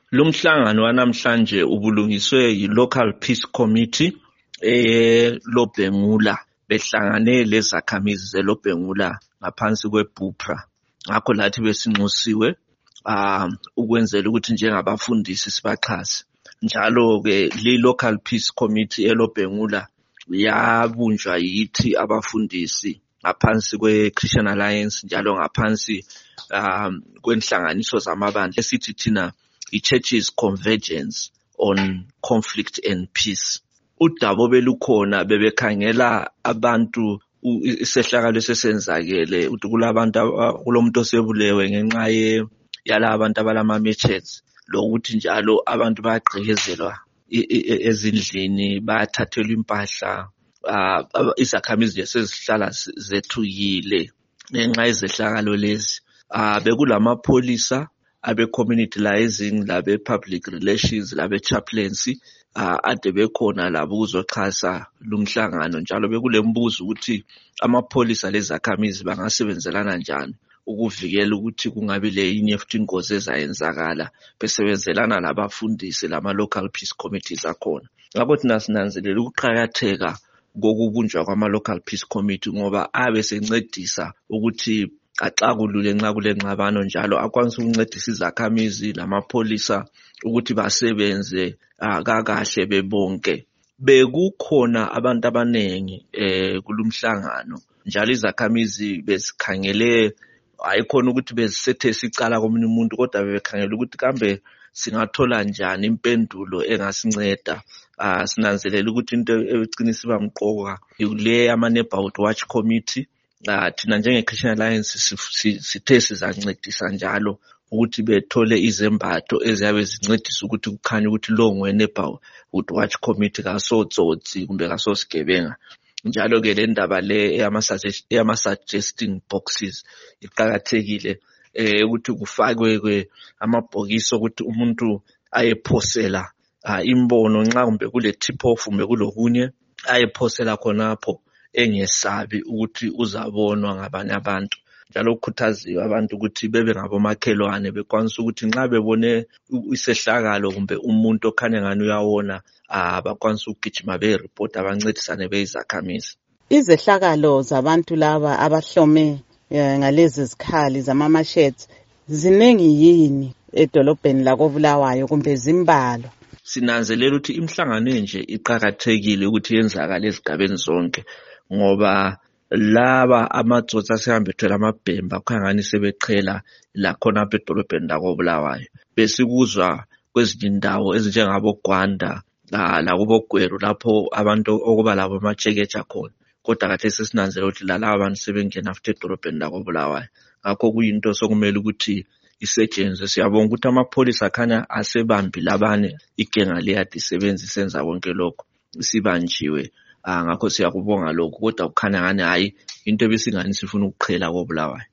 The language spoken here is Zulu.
Lo mhlangano wanamhlanje ubulungiswe yi-Local Peace Committee loBhengula behlangane lezakhamizi zeloBhengula ngaphansi kweBupra. Ngakho lathi besinxusiwe ukwenzela ukuthi njengabafundisi sibaxhase. Njalo ke li-Local Peace Committee eloBhengula yabunjwa yithi abafundisi ngaphansi kwe-Christian Alliance njalo ngaphansi kwenhlanganiso zamabandla esithi thina i-Churches Convergence on Conflict and Peace. Udaba belukhona bebekhangela abantu isehlakalo esesenzakele ukuthi kulabantu kulomuntu osebulewe ngenxa yala abantu abalama matches lokuthi njalo abantu bayagqekezelwa ezindlini bayathathelwa impahla izakhamizi sezihlala zethukile ngenxa yezehlakalo lezi. Bekulamapolisa abe-community liaising labe-public relations labe-chaplaincy ade bekhona labo ukuzoxhasa lumhlangano. Njalo bekulembuzo ukuthi amapholisa lezakhamizi bangasebenzelana njani ukuvikela ukuthi kungabi lenye futhi ingozi ezayenzakala besebenzelana labafundisi lama-local peace committees akhona. Ngakho thina sinanzelela ukuqakatheka kokubunjwa kwama-local peace committee ngoba abe sencedisa ukuthi xa kulule nxa kulengxabano njalo akwanisa ukuncedisa izakhamizi lamapholisa ukuthi basebenze kakahle bebonke. Bekukhona abantu abanengi kulumhlangano njalo izakhamizi bezikhangele ayikhona ukuthi bezisethe sicala komunye umuntu kodwa bebekhangela ukuthi kambe singathola njani impendulo engasinceda. Sinanzelela ukuthi into ecinisa bamqoka ile ama-Neighborhood Watch Committee. Thina njenge-Christian Alliance sithe sizancedisa njalo ukuthi bethole izembatho eziyabe zincedisa ukuthi kukhanye ukuthi lo nge-Neighborhood Watch Committee kasotsotsi kumbe kasosigebenga. Njalo ke le ndaba le eyama-suggesting boxes iqakathekile ukuthi kufakwe amabhokisi ukuthi umuntu ayephosela imbono nxa kumbe kule tip off kumbe kulokunye ayephosela khonapho engesabi ukuthi uzabonwa ngabanye abantu. Njalo kukhuthaziwe abantu ukuthi bebe ngabomakhelwane bekwanisa ukuthi nxa bebone isehlakalo kumbe umuntu okhanya ngani uyawona bakwanisa ukugijima be-report abancedisane beyizakhamizi. Izehlakalo zabantu laba abahlome ngalezi zikhali zama-machets ziningi yini edolobheni lakoBulawayo kumbe zimbalwa? Sinanzelela ukuthi imihlangano enje iqakathekile ukuthi yenzakale ezigabeni zonke ngoba laba amatsotsi asehambe ethwele amabhemba kukhangani sebeqhela lakhona apha edolobheni lakoBulawayo. Besikuzwa kwezinye indawo ezinjengaboGwanda lakuboGweru lapho abantu okuba labo amatsheketsha khona, kodwa kade sesinanzelela ukuthi lalaba abantu sebengena futhi edolobheni lakoBulawayo. Ngakho kuyinto sokumele ukuthi isetshenzwe. Siyabonga ukuthi amapholisa akhanya asebambile abane igenga leyadi isebenza isenza konke lokho isibanjiwe. Ngakho siyakubonga lokho kodwa kukhanya ngani hayi into ebesingani sifuna ukuqhela koBulawayo.